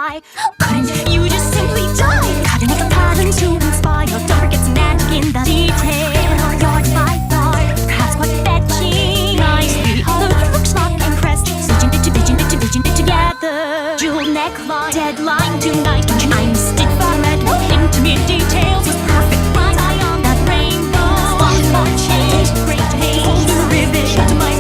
Why couldn't you just simply die? How to make a pattern to inspire? Don't forget some magic in the detail. Yard by yard, perhaps quite fetching. Nicely, although you look smart and pressed. Vision it together. Jewel neckline, deadline tonight. Don't you mind? Stitch for red. No intimate details with perfect lines. Eye on that rainbow. Spot change, great pain. Hold the rivet to my